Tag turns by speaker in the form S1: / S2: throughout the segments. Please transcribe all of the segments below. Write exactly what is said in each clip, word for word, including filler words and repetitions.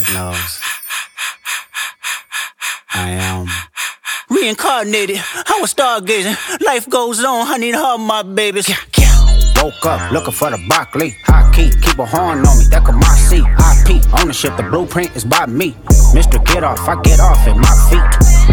S1: God knows. I am reincarnated. I was stargazing. Life goes on. I need all my babies. Yeah, yeah. Woke up looking for the broccoli. High key, keep a horn on me. That could my seat. I P ownership. The blueprint is by me. Mister Get Off, I get off at my feet.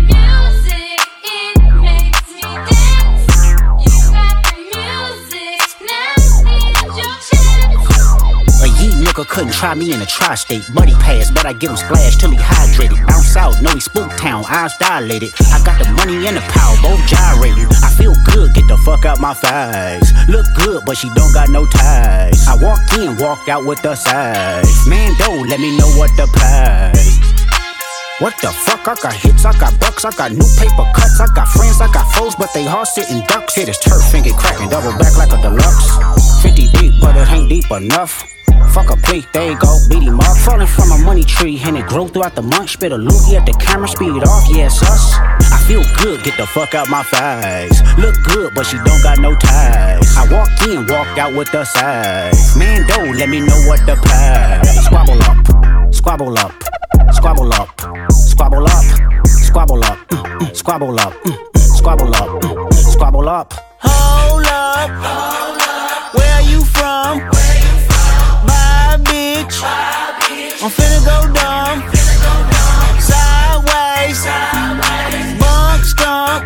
S1: Couldn't try me in a tri-state. Buddy pass, but I give him splash till he hydrated. Bounce out, know he spook town, eyes dilated. I got the money and the power, both gyrating. I feel good, get the fuck out my face. Look good, but she don't got no ties. I walked in, walked out with the size. Man, don't let me know what the pay. What the fuck? I got hits, I got bucks, I got new paper cuts, I got friends, I got foes, but they all sitting ducks. Hit his turf and get cracking, double back like a deluxe. fifty deep, but it ain't deep enough. Fuck a plea, there you go, beat him up. Falling from a money tree, and it grew throughout the month. Spit a loogie at the camera, speed it off, yeah, it's us. I feel good, get the fuck out my face. Look good, but she don't got no ties. I walked in, walked out with the size. Man, don't let me know what the pay. Squabble up, squabble up, squabble up, squabble up, squabble up, mm, mm, squabble up, mm, mm, squabble up, mm, mm, squabble up. Hold up, hold up. Where are you from? Bitch. I'm finna go dumb. Sideways, bunk skunk,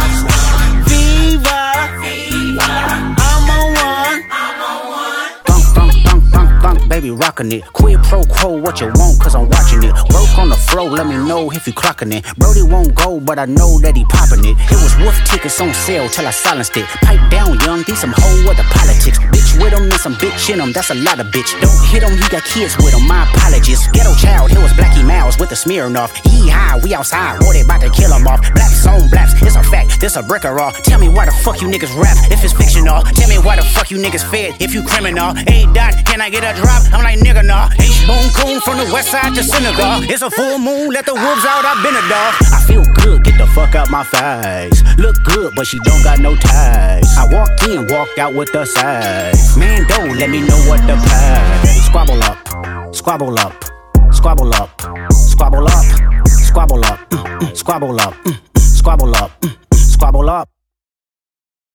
S1: Viva. I'm on one. Thunk, thunk, thunk, thunk, thunk, baby rockin' it. Quid pro quo, what you want, cause I'm watching it. Broke on the floor, let me know if you clockin' it. Brody won't go, but I know that he poppin' it. It was wolf tickets on sale till I silenced it. Pipe down, young, these some whole other politics. Bitch with him and some bitch in him, that's a lot of bitch. Don't hit him, he got kids with him, my apologies. Ghetto child, here was Blackie Mouse with the Smirnoff. He high, we outside, boy, they bout to kill him off. Blaps on blaps, it's a fact, this a brick or all. Tell me why the fuck you niggas rap if it's fictional. Tell me why the fuck you niggas fed if you criminal. Hey Dot, can I get a drop? I'm like nigga nah. H-Bone coon from the west side to Senegal. It's a full moon, let the wolves out, I've been a dog. I feel good, get the fuck out my face. Look good, but she don't got no ties. I walked in, walked out with the size. Man, don't let me know what the pay. Squabble up, squabble up, squabble up, squabble up, squabble up, mm, mm, squabble up, mm, mm, squabble up, mm, mm, squabble up.